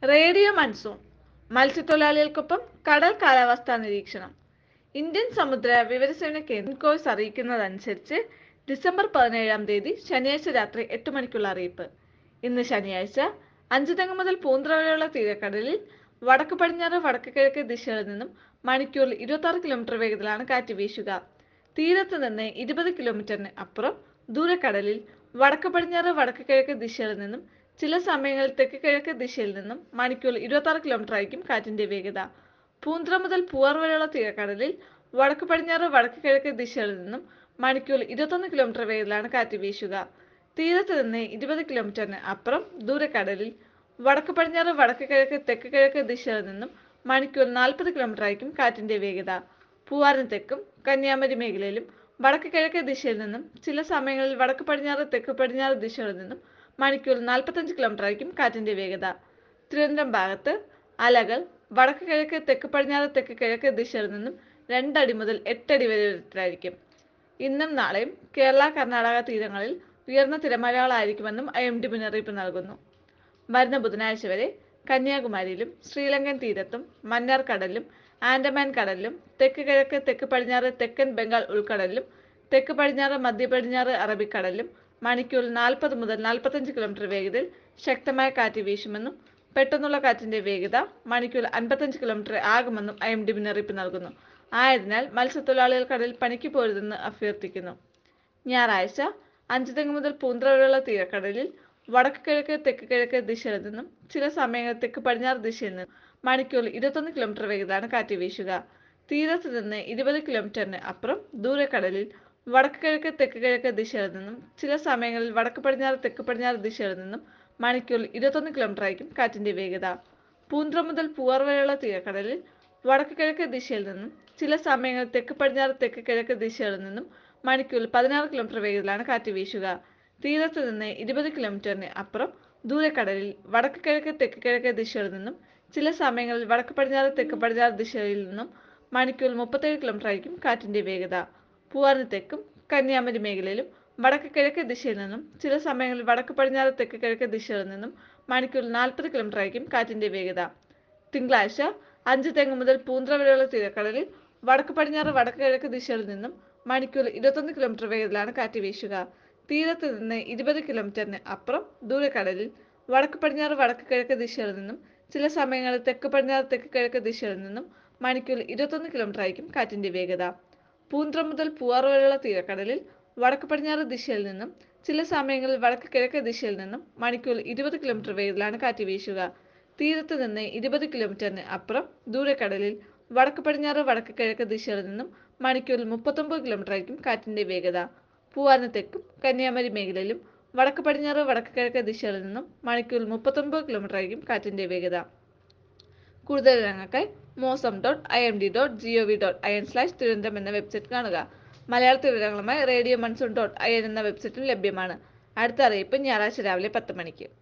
Radio monsoon മത്സ്യത്തൊഴിലാളികൾക്കൊപ്പം കടൽ കാലാവസ്ഥാ നിരീക്ഷണം. ഇന്ത്യൻ സമുദ്ര വിവരസേവന കേന്ദ്രം കോഴ്സ് അറിയിക്കുന്നതനുസരിച്ച് ഡിസംബർ 17-ാം തീയതി ശനിയാഴ്ച രാത്രി 8 മണിക്കുള്ള അറിയിപ്പ്. ഇന്ന് ശനിയാഴ്ച അഞ്ചുതെങ്ങ് മുതൽ പൂന്തുറ വരെയുള്ള തീരക്കടലിൽ വടക്ക് പടിഞ്ഞാറ് വടക്ക് കിഴക്ക് ദിശകളിൽ നിന്നും മണിക്കൂറിൽ 26 കിലോമീറ്റർ വേഗത്തിലാണ് കാറ്റ് വീശുക. തീരത്ത് നിന്ന് 20 കിലോമീറ്ററിന് അപ്പുറം ദൂരക്കടലിൽ വടക്ക് പടിഞ്ഞാറ് വടക്ക് കിഴക്ക് ദിശകളിൽ നിന്നും ചില സമയങ്ങളിൽ തെക്ക് കിഴക്ക് ദിശയിൽ നിന്നും മണിക്കൂറിൽ 26 കിലോമീറ്റർ ആയിരിക്കും കാറ്റിന്റെ വേഗത. പൂന്തുറ മുതൽ പൂവാർ വരെയുള്ള തീരക്കടലിൽ വടക്ക് പടിഞ്ഞാറ് വടക്ക് കിഴക്ക് ദിശകളിൽ നിന്നും മണിക്കൂറിൽ 21 കിലോമീറ്റർ വേഗത്തിലാണ് കാറ്റ് വീശുക. തീരത്ത് നിന്ന് 20 കിലോമീറ്ററിന് അപ്പുറം ദൂരക്കടലിൽ വടക്ക് പടിഞ്ഞാറ് വടക്ക് കിഴക്ക് തെക്ക് കിഴക്ക് ദിശകളിൽ നിന്നും മണിക്കൂറിൽ 40 കിലോമീറ്റർ ആയിരിക്കും കാറ്റിന്റെ വേഗത. പൂവാറിന് തെക്കും കന്യാകുമാരി മേഖലയിലും വടക്ക് കിഴക്ക് ദിശയിൽ നിന്നും ചില സമയങ്ങളിൽ വടക്ക് പടിഞ്ഞാറ് തെക്ക് പടിഞ്ഞാറ് ദിശകളിൽ നിന്നും മണിക്കൂറിൽ 45 കിലോമീറ്റർ ആയിരിക്കും കാറ്റിന്റെ വേഗത. തിരുവനന്തപുരം ഭാഗത്ത് അലകൾ വടക്ക് കിഴക്ക് തെക്ക് പടിഞ്ഞാറ് തെക്ക് കിഴക്ക് ദിശയിൽ നിന്നും 2 അടി മുതൽ 8 അടി വരെ ഉയരത്തിലായിരിക്കും. ഇന്നും നാളെയും കേരള കർണാടക തീരങ്ങളിൽ ഉയർന്ന തിരമാലകളായിരിക്കുമെന്നും IMD മുന്നറിയിപ്പ് നൽകുന്നു. വരുന്ന ബുധനാഴ്ച വരെ കന്യാകുമാരിയിലും ശ്രീലങ്കൻ തീരത്തും മന്നാർ കടലിലും ആൻഡമാൻ കടലിലും തെക്ക് കിഴക്ക് തെക്ക് പടിഞ്ഞാറ് തെക്കൻ ബംഗാൾ ഉൾക്കടലിലും തെക്ക് പടിഞ്ഞാറ് മധ്യ പടിഞ്ഞാറ് അറബിക്കടലിലും മണിക്കൂറിൽ 40 മുതൽ 45 കിലോമീറ്റർ വേഗതയിൽ ശക്തമായ കാറ്റ് വീശുമെന്നും പെട്ടെന്നുള്ള കാറ്റിന്റെ വേഗത മണിക്കൂറിൽ 55 കിലോമീറ്റർ ആകുമെന്നും IMD മുന്നറിയിപ്പ് നൽകുന്നു. ആയതിനാൽ മത്സ്യത്തൊഴിലാളികൾ കടലിൽ പണിക്ക് പോരുതെന്ന് അഭ്യർത്ഥിക്കുന്നു. ഞായറാഴ്ച അഞ്ചുതെങ്ങ് മുതൽ പൂന്തുറ വരെയുള്ള തീരക്കടലിൽ വടക്ക് കിഴക്ക് തെക്ക് കിഴക്ക് ദിശയിൽ നിന്നും ചില സമയങ്ങളിൽ തെക്ക് പടിഞ്ഞാറ് ദിശയിൽ നിന്നും മണിക്കൂറിൽ 21 കിലോമീറ്റർ വേഗത്തിലാണ് കാറ്റ് വീശുക. തീരത്ത് നിന്ന് 20 കിലോമീറ്ററിന് അപ്പുറം ദൂരക്കടലിൽ വടക്ക് കിഴക്ക് തെക്ക് കിഴക്ക് ദിശയിൽ നിന്നും ചില സമയങ്ങളിൽ വടക്ക് പടിഞ്ഞാറ് തെക്ക് പടിഞ്ഞാറ് ദിശയിൽ നിന്നും മണിക്കൂറിൽ 21 കിലോമീറ്റർ ആയിരിക്കും കാറ്റിന്റെ വേഗത. പൂന്തുറ മുതൽ പൂവാർ വരെയുള്ള തീരക്കടലിൽ വടക്ക് കിഴക്ക് ദിശയിൽ നിന്നും ചില സമയങ്ങളിൽ തെക്ക് പടിഞ്ഞാറ് തെക്ക് കിഴക്ക് ദിശകളിൽ നിന്നും മണിക്കൂറിൽ 16 കിലോമീറ്റർ വേഗത്തിലാണ് കാറ്റ് വീശുക. തീരത്ത് നിന്ന് 20 കിലോമീറ്ററിന് അപ്പുറം ദൂരക്കടലിൽ വടക്ക് കിഴക്ക് തെക്ക് കിഴക്ക് ദിശകളിൽ നിന്നും ചില സമയങ്ങളിൽ വടക്ക് പടിഞ്ഞാറ് തെക്ക് പടിഞ്ഞാറ് ദിശയിൽ നിന്നും മണിക്കൂറിൽ 37 കിലോമീറ്റർ ആയിരിക്കും കാറ്റിന്റെ വേഗത. പൂവാറിന് തെക്കും കന്യാകുമാരി മേഖലയിലും വടക്ക് കിഴക്ക് ദിശയിൽ നിന്നും ചില സമയങ്ങളിൽ വടക്ക് പടിഞ്ഞാറ് തെക്ക് കിഴക്ക് ദിശകളിൽ നിന്നും മണിക്കൂറിൽ 40 കിലോമീറ്റർ ആയിരിക്കും കാറ്റിന്റെ വേഗത. തിങ്കളാഴ്ച അഞ്ചുതെങ്ങ് മുതൽ പൂന്തുറ വരെയുള്ള തീരക്കടലിൽ വടക്ക് പടിഞ്ഞാറ് വടക്ക് കിഴക്ക് ദിശകളിൽ നിന്നും മണിക്കൂറിൽ 21 കിലോമീറ്റർ വേഗത്തിലാണ് കാറ്റ് വീശുക. തീരത്ത് നിന്ന് 20 കിലോമീറ്ററിന് അപ്പുറം ദൂരക്കടലിൽ വടക്ക് പടിഞ്ഞാറ് വടക്ക് കിഴക്ക് ദിശകളിൽ നിന്നും ചില സമയങ്ങളിൽ തെക്ക് പടിഞ്ഞാറ് തെക്ക് കിഴക്ക് ദിശകളിൽ നിന്നും മണിക്കൂറിൽ 21 കിലോമീറ്റർ ആയിരിക്കും കാറ്റിന്റെ വേഗത. പൂന്തുറ മുതൽ പൂവാർ വരെയുള്ള തീരക്കടലിൽ വടക്ക് പടിഞ്ഞാറ് ദിശയിൽ നിന്നും ചില സമയങ്ങളിൽ വടക്ക് കിഴക്ക് ദിശയിൽ നിന്നും മണിക്കൂറിൽ 20 കിലോമീറ്റർ വേഗത്തിലാണ് കാറ്റ് വീശുക. തീരത്ത് നിന്ന് 20 കിലോമീറ്ററിന് അപ്പുറം ദൂരക്കടലിൽ വടക്ക് പടിഞ്ഞാറ് വടക്ക് കിഴക്ക് ദിശകളിൽ നിന്നും മണിക്കൂറിൽ 39 കിലോമീറ്റർ ആയിരിക്കും കാറ്റിന്റെ വേഗത. പൂവാറിന് തെക്കും കന്യാകുമാരി മേഖലയിലും വടക്ക് പടിഞ്ഞാറ് വടക്ക് കിഴക്ക് ദിശകളിൽ നിന്നും മണിക്കൂറിൽ 39 കിലോമീറ്റർ ആയിരിക്കും കാറ്റിന്റെ വേഗത. കൂടുതൽ വിവരങ്ങൾക്കായി mosam.imd.gov.in/തിരുവനന്തപുരം എന്ന വെബ്സൈറ്റ് കാണുക. മലയാളത്തിൽ വിവരങ്ങളുമായി radio monsoon.in എന്ന വെബ്സൈറ്റും ലഭ്യമാണ്. അടുത്ത അറിയിപ്പ് ഞായറാഴ്ച രാവിലെ 10 മണിക്ക്.